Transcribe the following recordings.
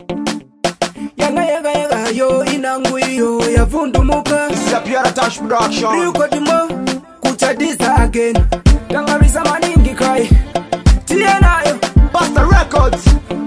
Yanga yo inangu iyo yavundumuka. This is a Pierre Touch production. Rikotimo kuchadisa again. Tangarisa maningi kai Tianayo Basta Records.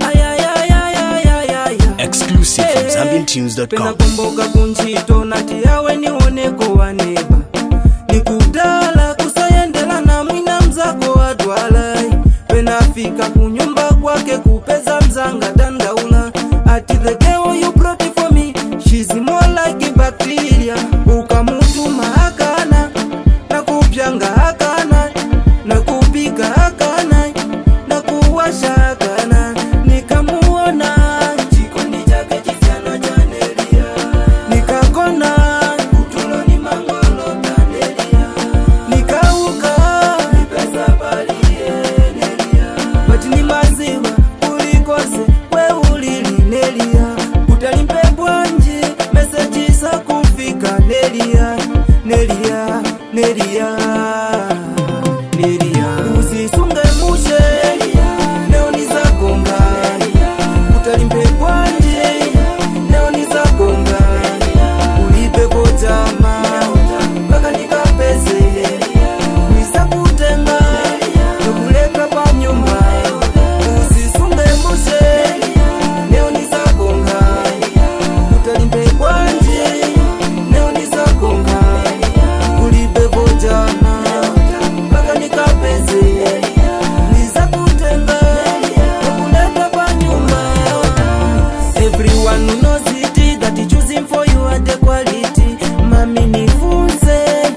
Exclusive from ZambianTunes.com. Pena kumboka kunchito nati yawe nioneko waneba. Nikudala kusayendela na mwina mzako wadwalai. Pena fika kunyumba kwake kupeza mzanga dandaula. Ati the girl you brought it for me, she's more like a bacteria. Ukamutuma hakana, na kupyanga hakana, na kupika hakana, na kuwasha hakana. Nikamuona jikoni chake chisana chanelia. Nikakona utuloni mangolo tanelia. Nikauka nipesa balie nelia. Bati ni maziwa ulikose we ulili nelia. Utalimpe bwanji message za kufika nelia. Nelia, nelia, nelia. Usisunge mushe leo ni za konga. Utalimpe bwanji leo ni za konga. Ulipe kotama mpaka nikapese. Nisa kutenga nukuleka pa nyumba. Usisunge mushe leo ni za konga. Utalimpe bwanji leo ni za konga. Ulipe kotama mpaka nikapese. Nisa kutenga nukuleka pa nyumba. Everyone who knows it, that is choosing for you at the quality. Mami nifunze,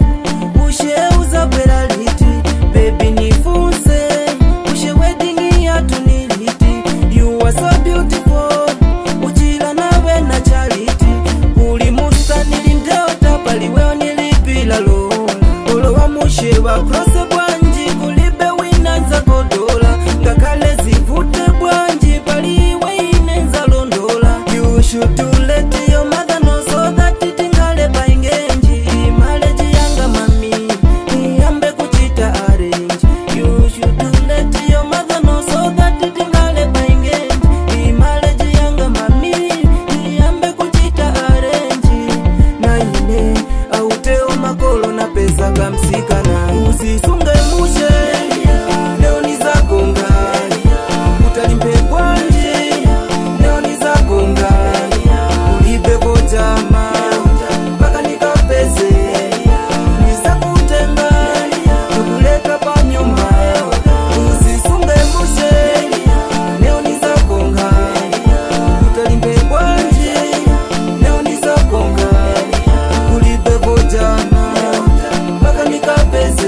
usheuza perality. Baby nifunze, ushe wedding ya tuniliti. You are so beautiful, uchila nawe na charity. Uli musta nilindeo tapali weo nilipila lola. Olo wa mushe wa krose bwanji kulibe winanza kodola. Ngakale zivute bwanji pali weinenza londola. You should to let your mother know so that itingale paingenji. Maleji yanga mami, niambe kuchita arrange. You should to let your mother know so that itingale paingenji. Maleji yanga mami, niambe kuchita arrange. Na ine, auteo makolo na pesa kamsika na. Usisunge mushe, leo ni za konga. Utalimpe bwanji, leo ni za konga. Ulipe kotama mpaka nikapese. Nisa kutenga nukuleka pa nyumba. Usisunge mushe leo ni za konga. Utalimpe bwanji leo ni za konga. Ulipe kotama mpaka nikapese.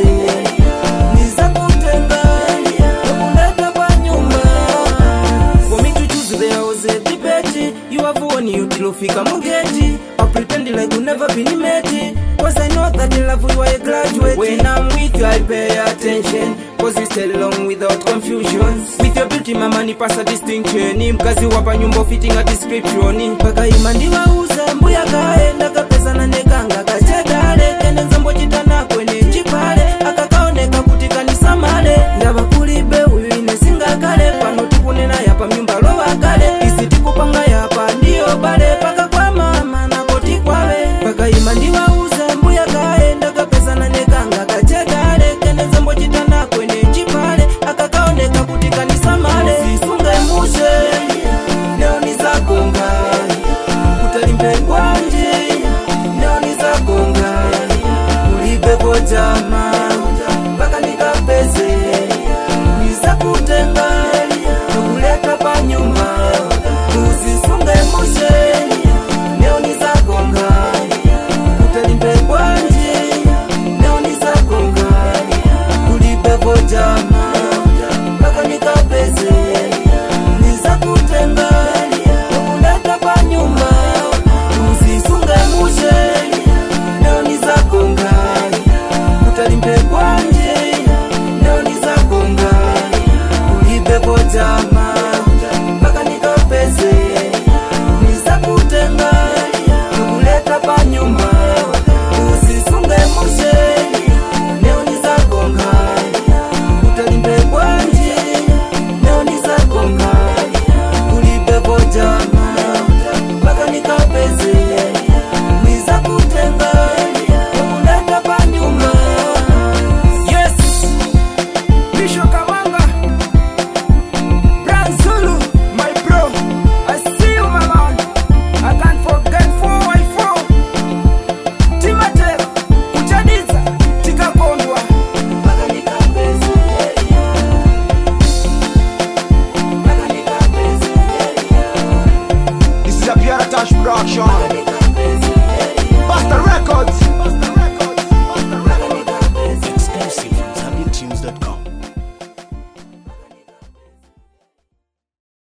Nisa kutenga nukuleka pa nyumba. For me to choose there was a debate. You have won you till fika mugeti. I pretend like you never been met. Cause I know that in love you are a graduate. When I'm with you I pay attention. Cause you stay along without confusion. With your beauty mama ni pasa distinction. Mkazi wapa nyumba fitting a description. Paka imandiwa uza mbuya kaenda kapesa na nekanga kachedale. Kene nzambo chitana kwenye chipale. Akakaoneka kutika nisamale. Ndaba kulibe uyu inesinga kale. Pano tukunena yapa mnyumba lowa kale. Isiti kupanga yapa ndiyo bale. Paka kwa mama na koti kwawe. Paka imandiwa uza mbuya kaenda kapesa na nekanga kachedale. Kene nzambo chitana kwenye chipale. Akakaoneka kutika nisamale. Usisunge mushe leo ni za konga. Utalimpe bwanji leo ni za konga. Joshua Kamanga, Brand Zulu, my bro. I see you, my man. I can't forget 4x4. Timate, Kuchadiza, Tika Kondwa. This is a Pierre Tash production. Basta Records.